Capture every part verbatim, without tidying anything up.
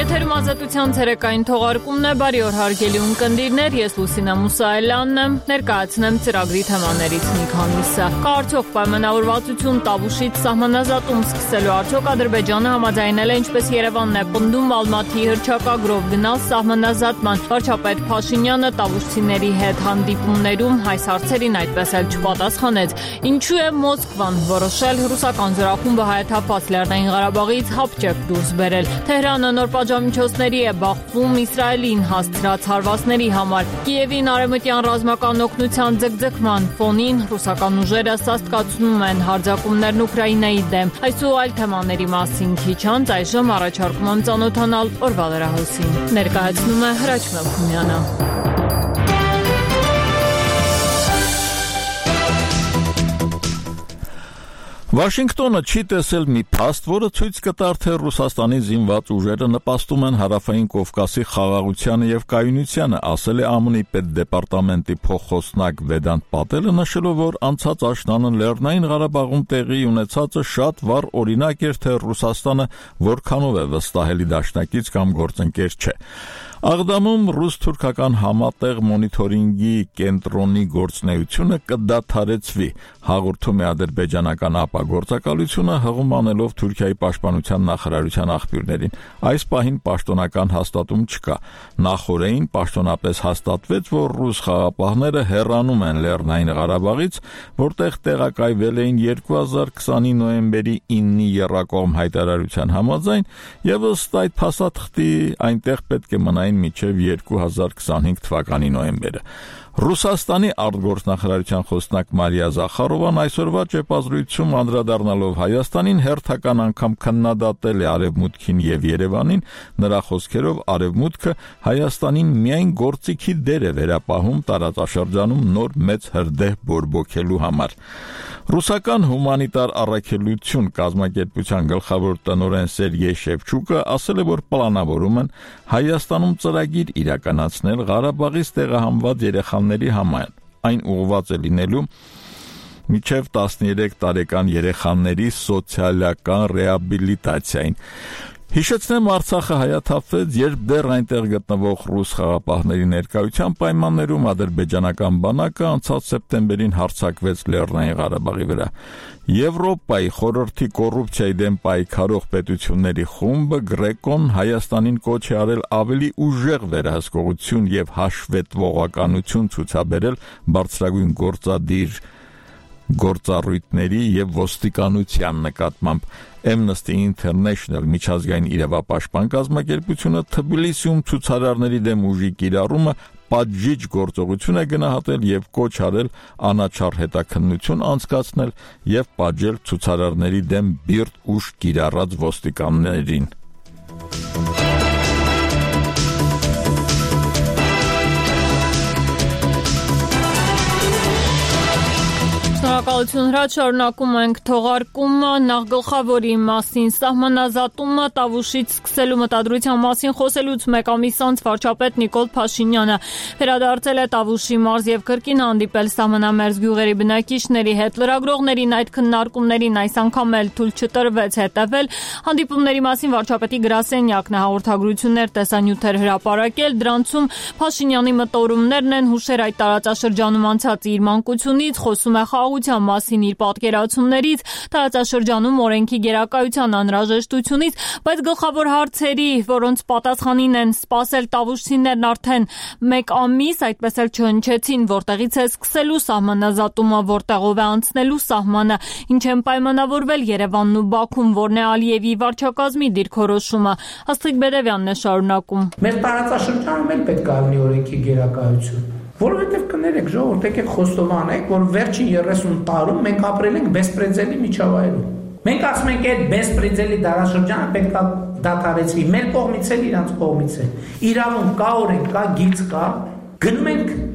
Եթերում ազատության ցերեկային թողարկումն է, բարի օր հարգելի ունկնդիրներ, ես Լուսինա Մուսայելյանն եմ, ներկայացնեմ ծրագրի թեմաներից մի քանիսը։ Կա արդյոք պայմանավորվածություն Տավուշից սահմանազատում սկսելու, արդյոք Ադրբեջանը համաձայնել է, ինչպես Երևանն է պնդում, Ալմաթիի հռչակագրով գնալ սահմանազատման։ Վարչապետ Փաշինյանը Տավուշցիների հետ հանդիպումներում այս հարցերին այդպես էլ չպատասխանեց։ Ինչու է Մոսկվան որոշել ռուսական զորախումբը հայաթափված Լեռնային Ղարաբաղից հապճեպ դուրս բերել։ Թեհրանը նոր պատժամիջոցների է բախվում Իսրայելին հասցրած հարվածների համար։ Կիևին արևմտյան ռազմական օգնության ձգձգման ֆոնին ռուսական ուժերը սաստկացնում են հարձակումներն Ուկրաինայի դեմ։ Այս ու այլ թեմաների մասին քիչ անց այժմ առաջարկում եմ ծանոթանալ օրվա լրահոսին։ Ներկայացնում է Հրաչ Մելքումյանը։ Վաշինգտոնը չի տեսել մի փաստ, որը ցույց կտար, թե Ռուսաստանի զինված ուժերը նպաստում են Հարավային Կովկասի խաղաղությանը եւ կայունությանը, ասել է ԱՄՆ-ի պետդեպարտամենտի փոխխոսնակ Վեդանտ Պատելը, նշելով, որ անցած աշնանը Լեռնային Ղարաբաղում տեղի ունեցածը շատ վառ օրինակ էր, թե Ռուսաստանը որքանով է վստահելի դաշնակից կամ գործընկեր չէ։ Աղդամում ռուս-թուրքական համատեղ մոնիթորինգի կենտրոնի գործունեությունը կդադարեցվի, հաղորդում է ադրբեջանական ապագործակալությունը, հղում անելով Թուրքիայի պաշտպանության նախարարության աղբյուրներին։ Այս պահին պաշտոնական հաստատում չկա։ Նախօրեին պաշտոնապես հաստատվեց, որ ռուս խաղապահները հեռանում են Լեռնային Ղարաբաղից, որտեղ տեղակայվել էին երկու հազար քսանի նոյեմբերի իննի եռակողմ հայտարարության համաձայն, եւ ըստ այդ փաստաթղթի այնտեղ պետք է մնային մինչև երկու հազար քսանհինգ թվականի նոյեմբերը։ Ռուսաստանի արտգործնախարարության խոսնակ Մարիա Զախարովան այսօրվա ճեպազրույցում անդրադառնալով Հայաստանին հերթական անգամ քննադատել է Արևմուտքին եւ Երևանին, նրա խոսքերով Արևմուտքը Հայաստանին միայն գործիքի դեր է վերապահում տարածաշրջանում նոր մեծ հրդեհ բորբոքելու համար։ Ռուսական հումանիտար առաքելություն կազմակերպության գլխավոր տնօրեն Սերգեյ Շևչուկը ասել է, որ պլանավորում են Հայաստանում ծրագիր իրականացնել Ղարաբաղից տեղահանված երեխաների համար։ Այն ուղղված է լինելու մինչև տասներեք տարեկան երեխաների սոցիալական ռեաբիլիտացիային։ Հիշեցնեմ, Արցախը հայաթափվեց, երբ դեռ այնտեղ գտնվող ռուս խաղապահների ներկայության պայմաններում ադրբեջանական բանակը անցած սեպտեմբերին հարձակվեց Լեռնային Ղարաբաղի վրա։ Եվրոպայի խորհրդի կոռուպցիայի դեմ պայքարող պետությունների խումբը Գրեկոն Հայաստանին կոչ է արել ավելի ուժեղ վերահսկողություն եւ հաշվետվողականություն ցուցաբերել բարձրագույն գործադիր գործառույթների եւ ոստիկանության նկատմամբ։ Amnesty International միջազգային իրավապաշտպան կազմակերպությունը Թբիլիսիում ցուցարարների դեմ ուժի կիրառումը պատժիչ գործողություն է գնահատել եւ կոչ արել անաչառ հետաքննություն անցկացնել եւ պատժել ցուցարարների դեմ բիրտ ուժ կիրառած ոստիկաններին։ Շնորհակալություն Հրաչ, շարունակում ենք թողարկումը, նախ գլխավորի մասին սահմանազատումը Տավուշից սկսելու մտադրության մասին խոսելուց մեկ ամիս անց վարչապետ Նիկոլ Փաշինյանը վերադարձել է Տավուշի մարզ եւ կրկին հանդիպել սահմանամերձ գյուղերի բնակիչների հետ։ Լրագրողներին այդ քննարկումներին այս անգամ էլ թույլ չտրվեց հետևել։ Հանդիպումների մասին վարչապետի գրասենյակն է հաղորդագրություններ տեսանյութեր հրապարակել, դրանցում Փաշինյանի մտորումներն են հուշեր այդ տարածաշրջանում անցած իր մանկությունից, խոսում է խաղաղության մասին իր պատկերացումներից, տարածաշրջանում օրենքի գերակայության անհրաժեշտությունից, բայց գլխավոր հարցերի, որոնց պատասխանին են սպասել տավուշցիներն արդեն մեկ ամիս, այդպես էլ չհնչեցին, որտեղից է սկսելու սահմանազատումը, որտեղով է անցնելու սահմանը, ինչ են պայմանավորվել Երևանն ու Բաքուն, որն է Ալիևի վարչակազմի դիրքորոշումը։ Աստղիկ Բերևյանն է շարունակում։ Մեր տարածաշրջանում էլ պետք է լինի օրենքի գերակայություն։ Որովհետև կներեք, ժողովուրդ, եկեք խոստովանենք, որ վերջին երեսուն տարում մենք ապրել ենք բեսպրեդելի միջավայրում։ Մենք ասում ենք, այդ բեսպրեդելի դարաշրջանը պետք է դադարեցվի, մեր կողմից էլ, իրանց կողմից էլ։ Իրավունք կա, օրենք կա, գիծ կա, գնում ենք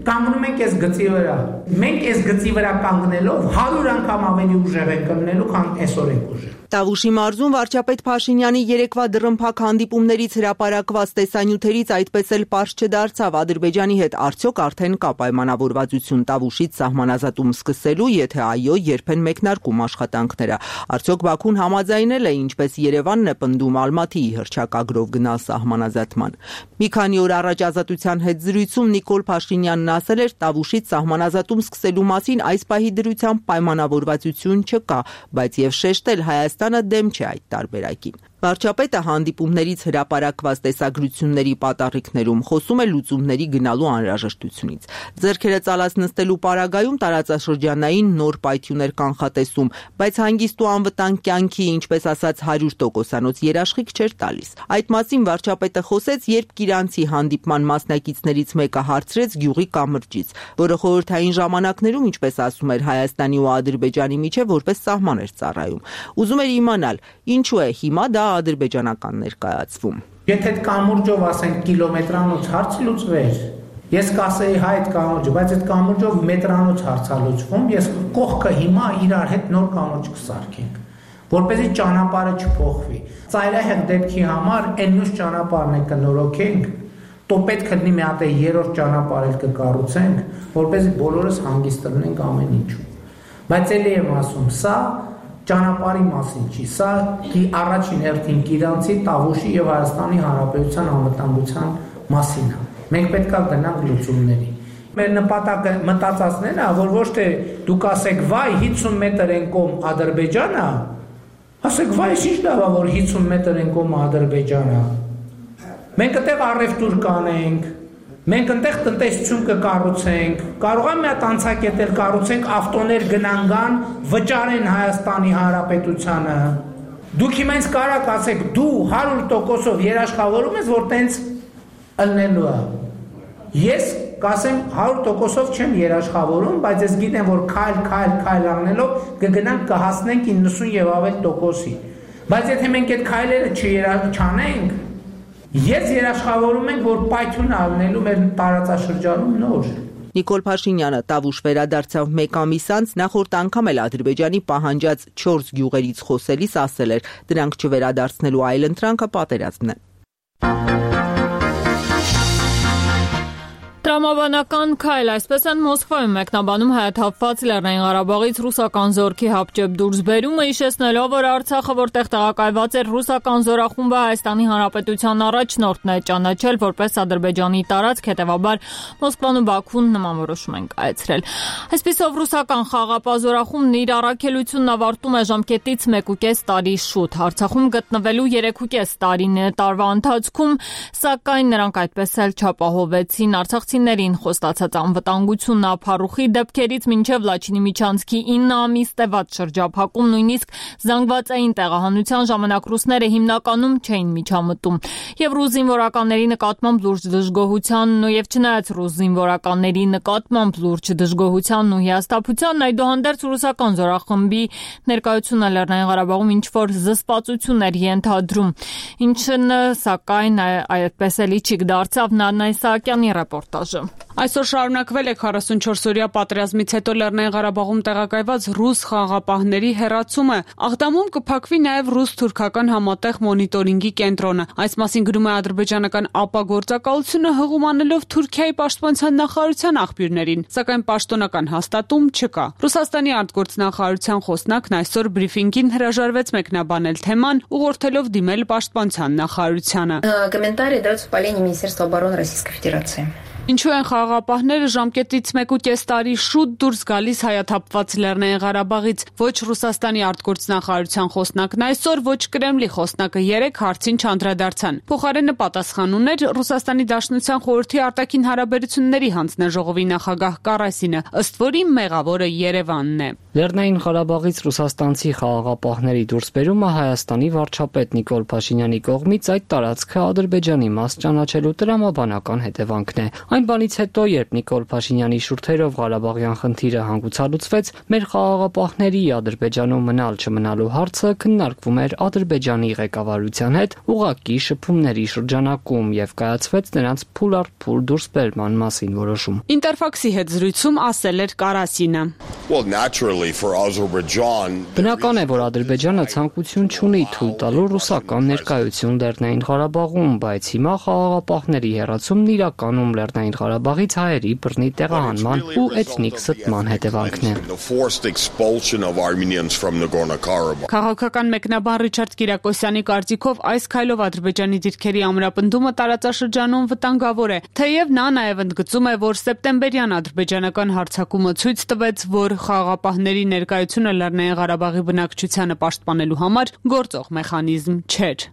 կանգնում ենք այս գծի վրա։ Մենք այս գծի վրա կանգնելով հարյուր անգամ ավելի ուժեղ ենք կանգնելու, քան այսօր ենք ուժեղ։ Տավուշի մարզում վարչապետ Փաշինյանի երեկվա դռնփակ հանդիպումներից հրապարակված տեսանյութերից այդպես էլ պարզ չդարձավ Ադրբեջանի հետ արդյոք արդեն կա պայմանավորվածություն Տավուշից սահմանազատում սկսելու, եթե այո, երբ են մեկնարկում աշխատանքները։ Արդյոք Բաքուն համաձայնել է, ինչպես Երևանն է պնդում, Ալմաթիի հռչակագրով գնալ սահմանազատման։ Մի քանի օր առաջ Ազատության հետ զրույցում Նիկոլ Փաշինյանն ասել էր, Տավուշից սահմանազատում սկսելու մասին այս պահի դրությամբ պայմանավորվածություն չկա, բայց եւ շեշտել Հայաստանը դեմ չէ այդ տարբերակին։ Վարչապետը հանդիպումներից հրապարակված տեսագրությունների պատառիկներում խոսում է լուծումների գնալու անհրաժեշտությունից։ Ձեռքերը ծալած նստելու պարագայում տարածաշրջանային նոր պայթյուններ կանխատեսում, բայց հանգիստ ու անվտանգ կյանքի, ինչպես ասած, հարյուր տոկոսանոց երաշխիք չէր տալիս։ Այդ մասին վարչապետը խոսեց, երբ Կիրանցի հանդիպման մասնակիցներից մեկը հարցրեց գյուղի կամրջից, որը խորհրդային ժամանակներում, ինչպես ասում էր, Հայաստանի ու Ադրբեջանի միջև որպես սահման էր ծառայում։ Ուզում էր իմանալ, ինչու է հիմա դա ադրբեջանական ներկայացվում։ Եթե այդ կամուրջով ասենք կիլոմետրանոց հարց լուծվեր, ես կասեի հայ այդ կամուրջը, բայց այդ կամուրջով մետրանոց հարց է լուծվում, ես կողքը հիմա իրար հետ նոր կամուրջ կսարքենք, որպեսզի ճանապարհը չփոխվի։ Ծայրահեղ դեպքի համար այն մյուս ճանապարհն է կնորոգենք, то պետք է լինի մի հատ երրորդ ճանապարհ էլ կկառուցենք, որպեսզի բոլորս հանգիստ լինենք ամեն ինչում։ Բայց ելի եմ ասում, սա ճանապարհի մասին չի, սա առաջին հերթին Կիրանցի, Տավուշի եւ Հայաստանի Հանրապետության անվտանգության մասին է։ Մենք պետք է գնանք լուծումների։ Մեր նպատակը մտածածն է, որ ոչ թե դուք ասեք վայ հիսուն մետր են կողմ Ադրբեջանը, ասեք վայ ինչ լավ է, որ հիսուն մետր են կողմ Ադրբեջանը։ Մենք այդտեղ առևտուր կանենք, մենք այնտեղ տնտեսություն կկառուցենք, կարող է մի հատ անցակետել կառուցենք, ավտոներ գնանգան, վճարեն Հայաստանի Հանրապետությանը։ Դուք հիմա ինձ կարաք ասեք, դու հարյուր տոկոսով երաշխավորում ես, որ տենց ըլնելու է։ Ես կասեմ հարյուր տոկոսով չեմ երաշխավորում, բայց ես գիտեմ, որ քայլ, քայլ, քայլ առնելով կգնանք կհասնենք իննսուն եւ ավել տոկոսի։ Բայց եթե մենք այդ քայլերը չանենք, ես երաշխավորում ենք, որ պայթյուն առնելու մեր տարածաշրջանում նոր։ Նիկոլ Փաշինյանը Տավուշ վերադարձավ մեկ ամիս անց, նախորդ անգամ էլ Ադրբեջանի պահանջած չորս գյուղերից խոսելիս ասել էր, դրանք չվերադարձնելու այլընտրանքը պատերազմն է։ Տրամաբանական քայլ, այսպես են Մոսկվայում մեկնաբանում հայաթափված Լեռնային Ղարաբաղից ռուսական զորքի հապճեպ դուրսբերումը, հիշեցնելով, որ Արցախը, որտեղ տեղակայված էր ռուսական զորախումբը, Հայաստանի Հանրապետության առաջնորդն է ճանաչել որպես Ադրբեջանի տարածք, հետևաբար Մոսկվան ու Բաքուն նման որոշում են կայացրել։ Այսպիսով ռուսական խաղապահ զորախումբն իր առաքելությունն ավարտում է ժամկետից մեկուկես տարի շուտ։ Արցախում գտնվելու երեքուկես տարվա ընթացքում, սակայն նրանք այդպես էլ չապահովեցին արցախցիներին խոստացած անվտանգությունն ապարուխի դեպքերից մինչև Լաչինի միջանցքի ինը ամիս տևած շրջափակում, նույնիսկ զանգվածային տեղահանության ժամանակ ռուսները հիմնականում չէին միջամտում։ Եվ ռուս զինվորականների նկատմամբ լուրջ դժգոհությանն ու եւ չնայած ռուս զինվորականների նկատմամբ լուրջ դժգոհությանն ու հիասթափությանն, այդուհանդերձ ռուսական զորախմբի ներկայությունը Լեռնային Ղարաբաղում ինչ որ զսպվածություն էր ենթադրում, ինչն սակայն այդպես էլի չի դարձավ Նանա Իսահակյանի ռեպորտաժը։ Այսօր շարունակվել է քառասունչորս-օրյա պատերազմից հետո Լեռնային Ղարաբաղում տեղակայված ռուս խաղաղապահների հեռացումը։ Աղդամում կփակվի նաև ռուս-թուրքական համատեղ մոնիտորինգի կենտրոնը։ Այս մասին գրում է ադրբեջանական ԱՊԱ գործակալությունը, հղում անելով Թուրքիայի պաշտպանության նախարարության աղբյուրներին, սակայն պաշտոնական հաստատում չկա։ Ռուսաստանի արտգործնախարարության խոսնակն այսօր բրիֆինգին հրաժարվեց մեկնաբանել թեման, ուղղորդելով դիմել պաշտպանության նախարարությանը։ Комментарии даются в полении Министерства обороны Российской Федерации. Ինչու են խաղաղապահները ժամկետից մեկուկես տարի շուտ դուրս գալիս հայաթափված Լեռնային Ղարաբաղից։ Ոչ Ռուսաստանի արտգործնախարարության խոսնակն այսօր, ոչ Կրեմլի խոսնակը երեկ հարցին չանդրադարձան։ Փոխարենը պատասխան ուներ Ռուսաստանի Դաշնության խորհրդի արտաքին հարաբերությունների հանձնաժողովի նախագահ Կարասինը, ըստ որի մեղավորը Երևանն է։ Լեռնային Ղարաբաղից ռուսաստանցի խաղաղապահների դուրսբերումը Հայաստանի վարչապետ Նիկոլ Փաշինյանի կողմից այդ տարածքը Ադրբեջանի մաս ճանաչելու տրամաբանական հետևանքն է։ Այն բանից հետո, երբ Նիկոլ Փաշինյանի շուրթերով Ղարաբաղյան խնդիրը հանգուցալուծվեց, մեր խաղաղապահների Ադրբեջանում մնալ չմնալու հարցը քննարկվում էր Ադրբեջանի ղեկավարության հետ ուղղակի շփումների շրջանակում եւ կայացվեց նրանց փուլ առ փուլ դուրսբերման մասին որոշում։ Ինտերֆաքսի հետ զրույցում ասել էր Կարասինը. Well, naturally for Azerbaijan. Բնական է, որ Ադրբեջանը ցանկություն չունի թույլ տալու ռուսական ներկայություն Լեռնային Ղարաբաղում, բայց հիմա խաղաղապահների հեռացումն իրականում Լեռնային Ղարաբաղից հայերի բռնի տեղահանման ու էթնիկ ստման հետևանքն է։ Քաղաքական մեկնաբան Ռիչարդ Կիրակոսյանի կարծիքով այս քայլով Ադրբեջանի դիրքերի ամրապնդումը տարածաշրջանում վտանգավոր է, թեև նա նաև ընդգծում է, որ սեպտեմբերյան ադրբեջանական հարձակումը ցույց տվեց, որ խաղաղապահների ներկայությունը Լեռնային Ղարաբաղի բնակչությանը պաշտպանելու համար գործող մեխանիզմ չէր։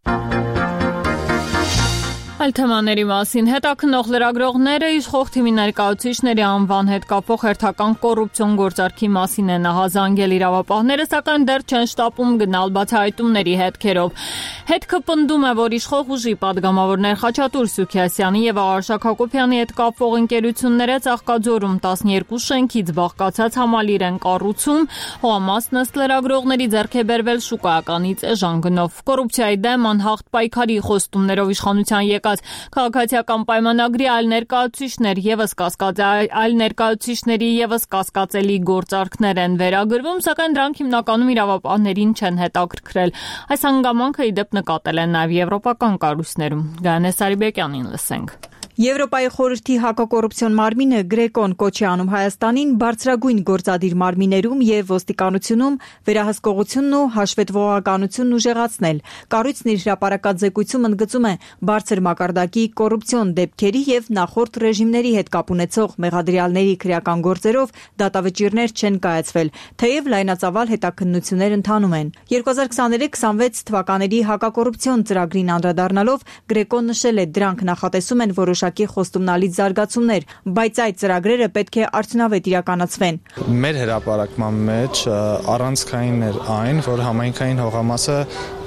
Այլ թեմաների մասին հետաքննող լրագրողները իշխող թիմի ներկայացուցիչների անվան հետ կապող հերթական կոռուպցիոն գործարքի մասին են ահազանգել իրավապահները, սակայն դեռ չեն շտապում գնալ բացահայտումների հետքերով։ Հետքը պնդում է, որ իշխող ուժի падգամավորներ Խաչատուր Սուքիասյանի եւ Արշակ Հակոբյանի հետ կապող ընկերությունները Ծաղկաձորում տասներկու շենքից բաղկացած համալիր են կառուցում, հողամասն ըստ լրագրողների ձեռք է բերվել շուկայականից էժան գնով։ Կոռուպցիայի դեմ անհաղթ պայքարի խոստումներով իշխանության եկած քաղաքացիական պայմանագրի այլ ներկայացուցիչներ եւս կասկած այլ ներկայացուցիչների եւս կասկածելի գործարքներ են վերագրվում, սակայն դրանք հիմնականում իրավապահներին չեն հետաքրքրել։ Այս հանգամանքը ի դեպ նկատել են նաեւ եվրոպական կառույցներում։ Գայանե Սարիբեկյանին լսենք։ Եվրոպայի խորհրդի հակակոռուպցիոն մարմինը Գրեկոն կոչ է անում Հայաստանին բարձրագույն գործադիր մարմիններում եւ ոստիկանությունում վերահսկողությունն ու հաշվետվողականությունն ուժեղացնել։ Կառույցն իր հրապարակած զեկույցում ընդգծում է բարձր մակարդակի կոռուպցիոն դեպքերի եւ նախորդ ռեժիմների հետ կապ ունեցող մեղադրյալների քրեական գործերով դատավճիռներ չեն կայացվել, թեև լայնածավալ հետաքննություններ ընթանում են։ երկու հազար քսաներեք քսանվեց թվականների հակակոռուպցիոն ծրագրին անդրադառնալով Գրեկոն նշել է, դրանք նախատեսում են որոշ խոստումնալից զարգացումներ, բայց այդ ծրագրերը պետք է արդյունավետ իրականացվեն։ Մեր հրապարակման մեջ առանցքային էր այն, որ համայնքային հողամասը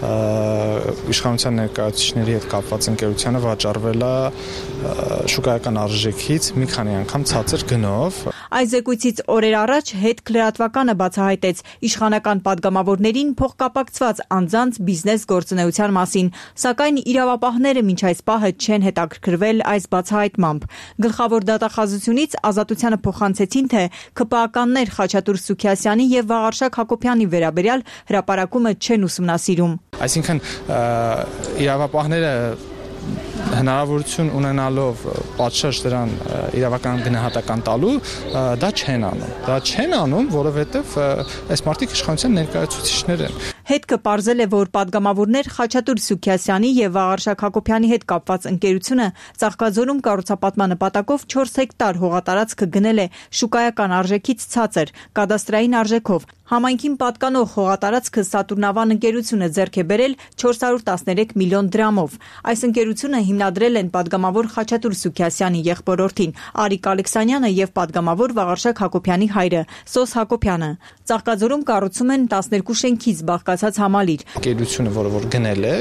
իշխանության ներկայացուցիչների հետ կապված ընկերությանը վաճառվել է շուկայական արժեքից մի քանի անգամ ցածր գնով։ Այս զեկույցից օրեր առաջ հետ լրատվականը բացահայտեց իշխանական падգամավորներին փոխկապակցված անձանց բիզնես գործունեության մասին, սակայն իրավապահները մինչ այս պահը չեն հետաքրքրվել այս բացահայտմամբ։ Գլխավոր դատախազությունից ազատությանը փոխանցեցին, թե ՔՊԱ-կաններ Խաչատուր Սուքիասյանի եւ Վաղարշակ Հակոբյանի վերաբերյալ հրապարակումը չեն ուսումնասիրում։ Այսինքն իրավապահները հնարավորություն ունենալով պատշաճ դրան իրավական գնահատական տալու դա չեն անում։ Դա չեն անում, որովհետև այս մարդիկ իշխանության ներկայացուցիչներ են։ Հետքը պարզել է, որ падգամավորներ Խաչատուր Սուքիասյանի եւ Վաղարշակ Հակոբյանի հետ կապված ընկերությունը Ծաղկաձորում կառուցապատման նպատակով չորս հեկտար հողատարածքը գնել է շուկայական արժեքից ցածր կադաստրային արժեքով։ Համայնքին պատկանող հողատարածքը Սատուրնավան ընկերությունը ձեռք է բերել չորս հարյուր տասներեք միլիոն դրամով։ Այս ընկերությունը հիմնադրել են падգամավոր Խաչատուր Սուքիասյանի եղբորորդին Արիկ Ալեքսանյանը եւ падգամավոր Վաղարշակ Հակոբյանի հայրը Սոս Հակոբյանը։ Ծաղկաձորում կառուցում են տասներկու շենքից բաղկացած համալիր։ Ընկերությունը, որը որ գնել է,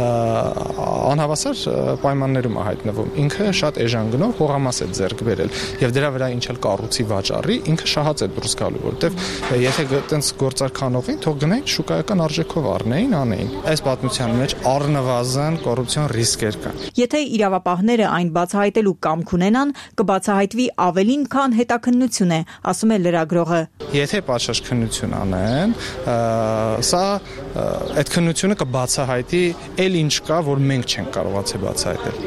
անհավասար պայմաններում է հայտնվում։ Ինքը շատ էժան գնով հողամաս է ձեռք բերել եւ դրա վրա ինչ էլ կառույցի վաճառի, ինքը շահած է դուրս գալու, որովհետեւ եթե տենց գործարքանողին թող գնային շուկայական արժեքով առնեին, անեին։ Այս պատմության մեջ առնվազն կոռուպցիոն ռիսկեր կան։ Եթե իրավապահները այն բացահայտելու կամք ունենան, կբացահայտվի ավելին, քան հետաքննություն է, ասում է լրագրողը։ Եթե պատշաճ քննություն անեն, սա այդ քննությունը կբացահայտի էլ ինչ կա, որ մենք չենք կարողացել բացահայտել։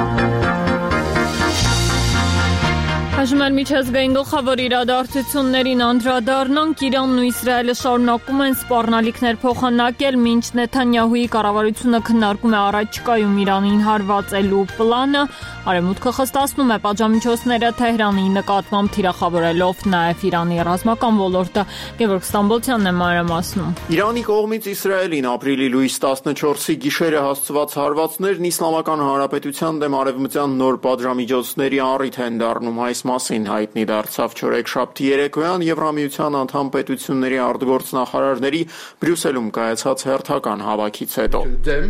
Այժմ էլ միջազգային գլխավոր իրադարձություններին անդրադառնանք։ Իրանն ու Իսրայելը շարունակում են սպառնալիքներ փոխանակել, մինչ Նեթանյահուի կառավարությունը քննարկում է առաջիկայում Իրանին հարվածելու պլանը։ Արևմուտքը խստացնում է պատժամիջոցները Թեհրանի նկատմամբ, թիրախավորելով նաև Իրանի ռազմական ոլորտը։ Գևորգ Ստամբոլցյանն է մանրամասնում։ Իրանի կողմից Իսրայելին ապրիլի լույս տասնչորսի գիշերը հասցված հարվածներն Իսլամական Հանրապետության դեմ արևմտյան նոր պատժամիջոցների առիթ են դառնում։ Այս մասին հայտնի դարձավ չորեքշաբթի երեկոյան Եվրամիության անդամ պետությունների արտգործնախարարների Բրյուսելում կայացած հերթական հավաքից հետո։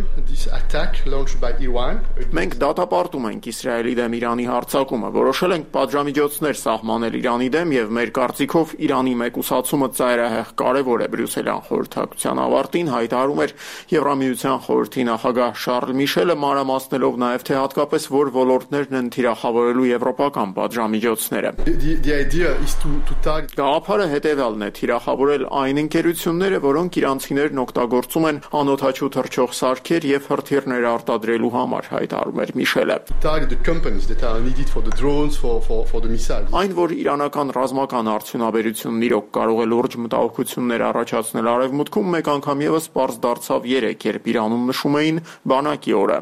Մենք դատապարտում ենք Իսրայելի դեմ Իրանի հարձակումը, որոշել ենք պատժամիջոցներ սահմանել Իրանի դեմ եւ մեր կարծիքով Իրանի մեկուսացումը ծայրահեղ կարեւոր է։ Բրյուսելյան խորհրդակցության ավարտին հայտարարում էր Եվրամիության խորհրդի նախագահ Շարլ Միշելը, մանրամասնելով նաեւ թե հատկապես որ ոլորտներն են թիրախավորելու եվրոպական պատժամիջոցները։ Գաղափարը հետևյալն է՝ թիրախավորել այն ընկերությունները, որոնք իրանցիներն օգտագործում են անօդաչու թռչող սարքեր եւ հրթիռներ արտադրելու համար, հայտարարում էր Միշելը։ Այն, որ իրանական ռազմական արդյունաբերությունն իրոք կարող է լուրջ մտահոգություններ առաջացնել Արևմուտքում, մեկ անգամ եւս պարզ դարձավ երեկ, երբ Իրանում նշում էին բանակի օրը։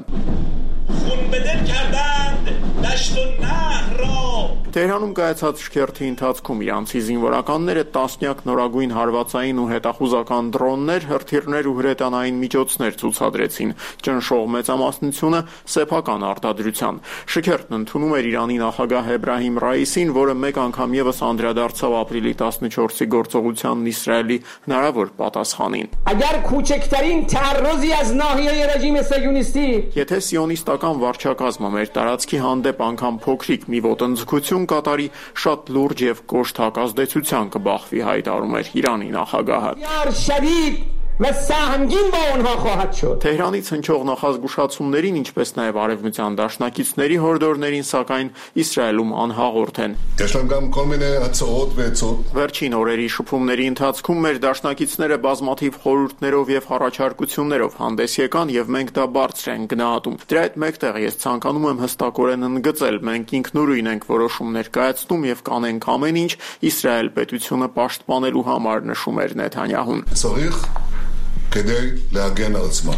Տեհրանում կայացած շքերթի ընթացքում իրանցի զինվորականները տասնյակ նորագույն հարվածային ու հետախուզական դրոններ, հրթիռներ ու հրետանային միջոցներ ցուցադրեցին, ճնշող մեծամասնությունը սեփական արտադրության։ Շքերթն ընդունում էր Իրանի նախագահ Էբրահիմ Ռայիսին, որը մեկ անգամ եւս անդրադարձավ ապրիլի տասնչորսի գործողությանն Իսրայելի հնարավոր պատասխանին։ Եթե սիոնիստական վարչակազմը մեր տարածքի հանդեպ անգամ փոքրիկ մի ոտնձգություն կատարի, շատ լուրջ եւ կոշտ հակազդեցության կբախվի, հայտարարում էր Իրանի նախագահը։ Թեհրանից հնչող նախազգուշացումներին, ինչպես նաև արևմտյան դաշնակիցների հորդորներին, սակայն Իսրայելում անհաղորդ են։ Վերջին օրերի շփումների ընթացքում մեր դաշնակիցները բազմաթիվ խորհուրդներով եւ առաջարկություններով հանդես եկան եւ մենք դա բարձր ենք գնահատում։ Դրա հետ մեկտեղ ես ցանկանում եմ հստակորեն ընդգծել, մենք ինքնուրույն ենք որոշումներ կայացնում եւ կանենք ամեն ինչ Իսրայել պետությունը պաշտպանելու համար, նշում էր Նեթանյահուն։ כדי להגן על עצמה.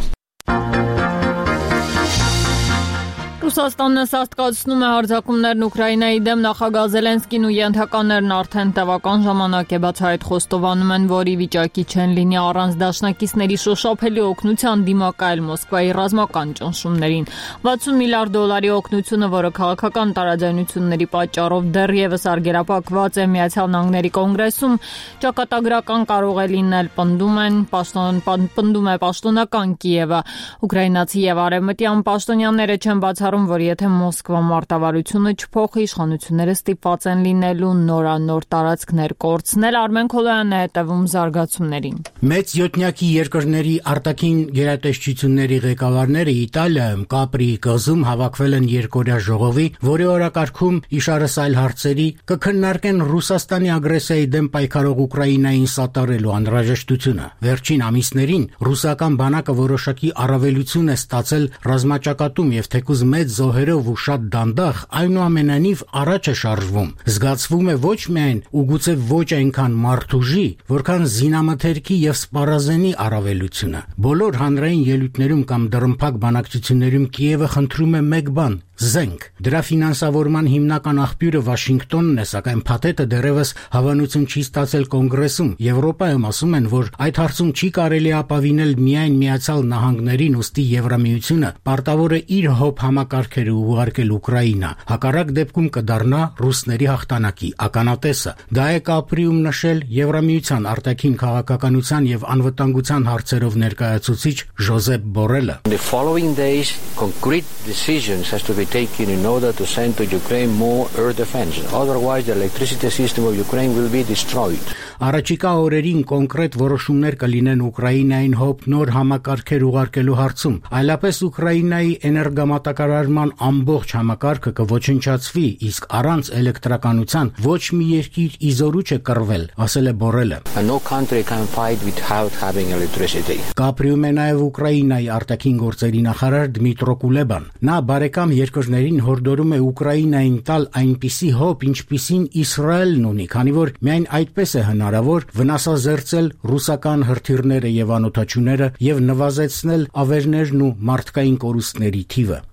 Ռուսաստանն սաստկացնում է հարձակումներն Ուկրաինայի դեմ, նախագահ Զելենսկին ու ենթականներն արդեն տևական ժամանակ է բացահայտ խոստովանում են, որ ի վիճակի չեն լինի առանց դաշնակիցների շոշափելի օգնության դիմակայել Մոսկվայի ռազմական ճնշումներին։ վաթսուն միլիարդ դոլարի օգնությունը, որը քաղաքական տարաձայնությունների պատճառով դեռևս արգելափակված է Միացյալ Նահանգների կոնգրեսում, ճակատագրական կարող է լինել, պնդում են պաշտոն պնդում է պաշտոնական Կիևը։ Ուկրաինացի եւ արևմտյան պաշտոնյաները չեն բացառում, որ եթե Մոսկվա մարտավարությունը չփոխի, իշխանությունները ստիպված են լինելու նորանոր տարածքներ կորցնել։ Արմեն Քոլոյանն է հետևում զարգացումներին։ Մեծ յոթնյակի երկրների արտաքին գերատեսչությունների ղեկավարները Իտալիայում Կապրի կղզում հավաքվել են երկօրյա ժողովի, որի օրակարգում իշարս այլ հարցերի կքննարկեն Ռուսաստանի ագրեսիայի դեմ պայքարող Ուկրաինային սատարելու անհրաժեշտությունը։ Վերջին ամիսներին ռուսական բանակը որոշակի առավելություն է ստացել ռազմաճակատում եւ թեկուզ մեծ զոհերով ու շատ դանդաղ, այնուամենայնիվ առաջ է շարժվում։ Զգացվում է ոչ միայն ու գուցե ոչ այնքան մարդուժի, որքան զինամթերքի եւ սպառազենի առավելությունը։ Բոլոր հանրային ելույթներում կամ դռնփակ բանակցություններում Կիևը խնդրում է մեկ բան՝ զենք։ Դրա ֆինանսավորման հիմնական աղբյուրը Վաշինգտոնն է, սակայն փաթեթը դեռևս հավանություն չի ստացել կոնգրեսում։ Եվրոպայում ասում են, որ այդ հարցում չի կարելի ապավինել միայն Միացյալ Նահանգներին, ուստի Եվրամիությունը պարտավոր է իր հոբ համակարգերը ուղարկել Ուկրաինա։ Հակառակ դեպքում կդառնա ռուսների հաղթանակի ականատեսը։ Դա է Կապրիում նշել Եվրամիության արտաքին քաղաքականության եւ անվտանգության հարցերով ներկայացուցիչ Ժոզեփ Բորելը։ The following days concrete decisions has to be taken in order to send to Ukraine more air defense. Otherwise the electricity system of Ukraine will be destroyed. Առաջիկա օրերին կոնկրետ որոշումներ կլինեն Ուկրաինային հոբ նոր համակարգեր ուղարկելու հարցում։ Այլապես Ուկրաինայի էներգամատակարարման ամբողջ համակարգը կոչնչացվի, իսկ առանց էլեկտրականության ոչ մի երկիր իզորու չէ կռվել, ասել է Բորելը։ No country can fight without having electricity. Կապրիում է նաև Ուկրաինայի արտաքին գործերի նախարար Դմիտրո Կուլեբան։ Նա բարեկամ երկրներին հորդորում է Ուկրաինային տալ այնպիսի հոբ, ինչպիսին Իսրայելն ունի, քանի որ միայն այդպես է հնարավոր վնասազերծել ռուսական հրթիռները եւ անօդաչուները եւ նվազեցնել ավերներն ու մարդկային կորուստների թիվը։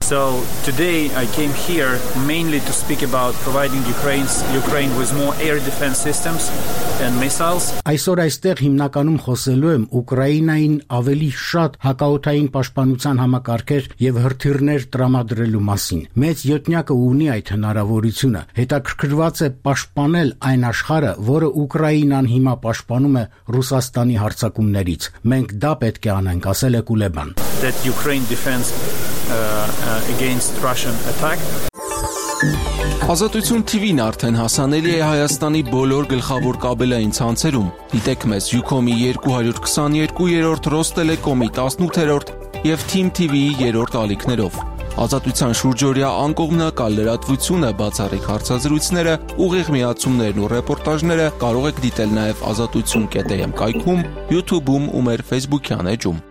So today I came here mainly to speak about providing Ukraine's, Ukraine with more air defense systems and missiles. Այսօր այստեղ հիմնականում խոսելու եմ Ուկրաինային ավելի շատ հակաօդային պաշտպանության համակարգեր եւ հրթիռներ տրամադրելու մասին։ Մեծ յոթնյակը ունի այդ հնարավորությունը։ Հետաքրքրված է պաշտպանել այն աշխարհը, որը Ուկրաինան հիմա պաշտպանում է Ռուսաստանի հարձակումներից։ Մենք դա պետք է անենք, ասել է Կուլեբան։ That Ukraine defends uh, uh, against Russian attack. Ազատություն T V-ն արդեն հասանելի է Հայաստանի բոլոր գլխավոր կաբելային ցանցերում։ Դիտեք մեզ Ucom-ի երկու քսաներկու, Ռոստելեկոմի տասնութերորդ եւ Team T V-ի երրորդ ալիքներով։ Ազատության շուրջօրյա անկողմնակալ լրատվությունը, բացառիկ հարցազրույցները, ուղիղ միացումներն ու ռեպորտաժները կարող եք դիտել նաեւ ազատություն.am կայքում, YouTube-ում ու մեր Facebook-յան էջում։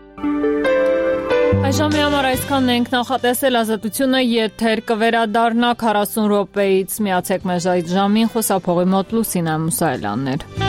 Այժմի համար այսքանն ենք նախատեսել ազատությունը եթեր կվերադառնա քառասուն րոպեից միացեք մեզ այդ ժամին խոսափողի մոտ Լուսինա Մուսայելյանն էր։